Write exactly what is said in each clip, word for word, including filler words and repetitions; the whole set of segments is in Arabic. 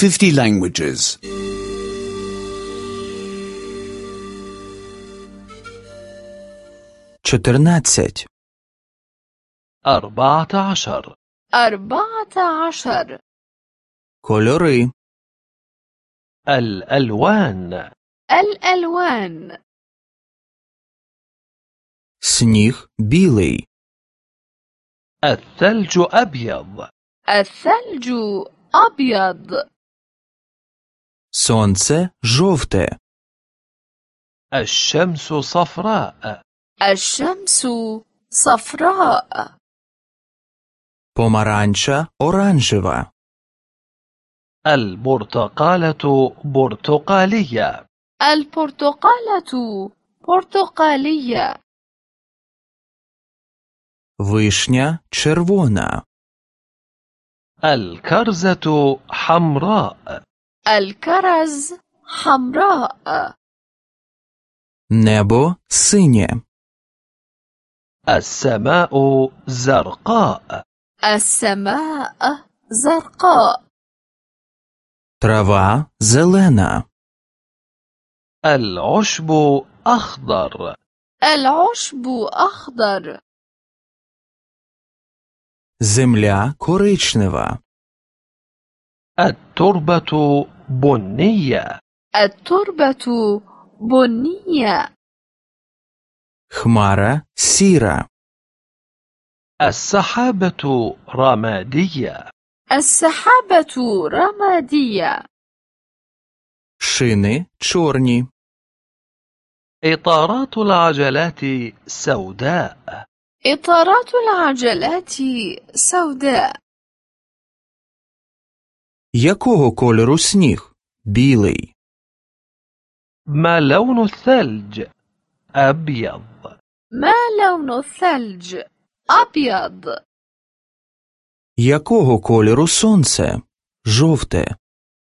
fifty languages. чотирнадцять, أربعة عشر أربعة عشر. кольори, الألوان الألوان. сніг білий, الثلج أبيض الثلج أبيض. сонце жовте, الشمس صفراء الشمس صفراء. помаранча оранжева, البرتقالة برتقالية البرتقالة برتقالية. вишня червона, الكرزة حمراء الكرز حمراء. небо синє, السماء زرقاء السماء زرقاء. трава зелена, العشب أخضر العشب أخضر. земля коричнева, التربة بنية التربة بنية. хмара сіра, السحابة رمادية السحابة رمادية. шини чорні, إطارات العجلات سوداء إطارات العجلات سوداء. якого кольору сніг? Білий. ما لون الثلج؟ أبيض. ما لون الثلج؟ أبيض. якого кольору сонце? Жовте.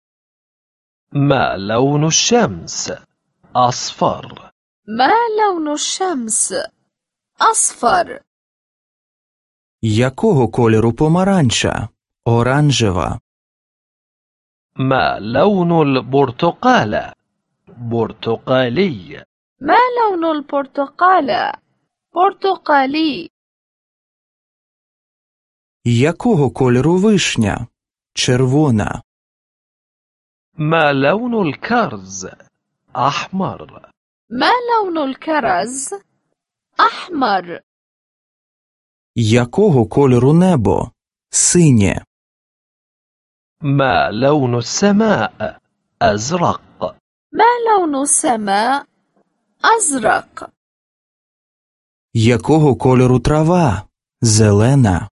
ما لون الشمس؟ أصفر. ما لون الشمس؟ أصفر. якого кольору помаранча? Оранжева. ما لون البرتقالة؟ برتقالي. ما لون البرتقالة؟ برتقالي. якого кольору вишня? Червона. ما لون الكرز؟ أحمر. ما لون الكرز؟ أحمر. якого кольору небо? Синє. ما لون السماء؟ أزرق. ما لون السماء؟ أزرق. якого кольору трава? Зелена.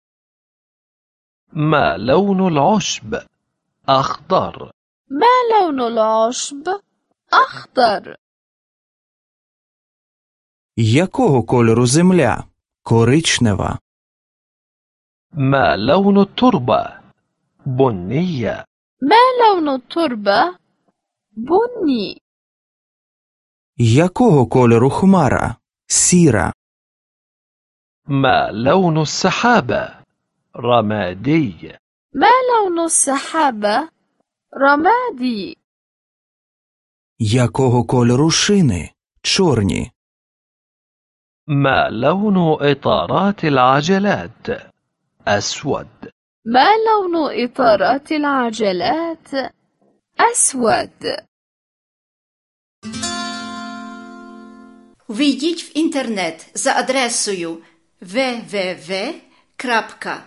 ما لون العشب؟ أخضر. ما لون العشب؟ أخضر. якого кольору земля? Коричнева. ما لون التربة؟ بنية. ما لون التربة؟ بني. якого кольору хмара? Сіра. ما لون السحابة؟ رمادي. ما لون السحابة؟ رمادي. якого кольору шини? Чорні. ما لون إطارات العجلات؟ أسود. ما لون إطارات العجلات؟ أسود. Ввійдіть в інтернет за адресою дабл ю дабл ю дабл ю крапка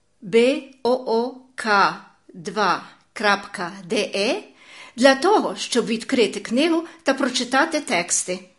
буок два крапка де для того, щоб відкрити книгу та прочитати тексти.